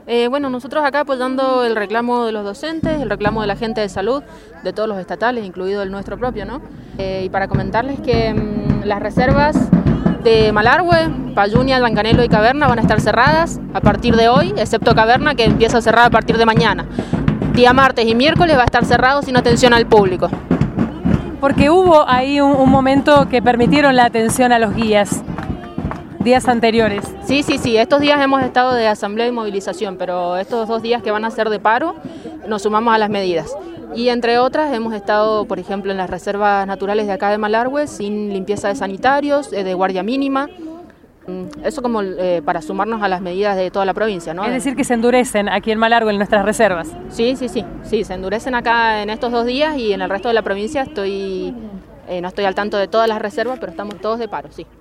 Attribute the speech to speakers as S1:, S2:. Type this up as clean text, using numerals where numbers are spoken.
S1: Bueno, nosotros acá apoyando el reclamo de los docentes, el reclamo de la gente de salud, de todos los estatales, incluido el nuestro propio, ¿no? Y para comentarles que las reservas de Malargüe, Payunia, Lancanelo y Caverna van a estar cerradas a partir de hoy, excepto Caverna, que empieza a cerrar a partir de mañana. Día martes y miércoles va a estar cerrado sin atención al público.
S2: Porque hubo ahí un momento que permitieron la atención a los guías, días anteriores.
S1: Sí, estos días hemos estado de asamblea y movilización, pero estos 2 días que van a ser de paro, nos sumamos a las medidas. Y entre otras hemos estado, por ejemplo, en las reservas naturales de acá de Malargüe, sin limpieza de sanitarios, de guardia mínima. Eso como para sumarnos a las medidas de toda la provincia, ¿no?
S2: Es decir, que se endurecen aquí en Malargüe en nuestras reservas.
S1: Sí, se endurecen acá en estos 2 días y en el resto de la provincia no estoy al tanto de todas las reservas, pero estamos todos de paro, sí.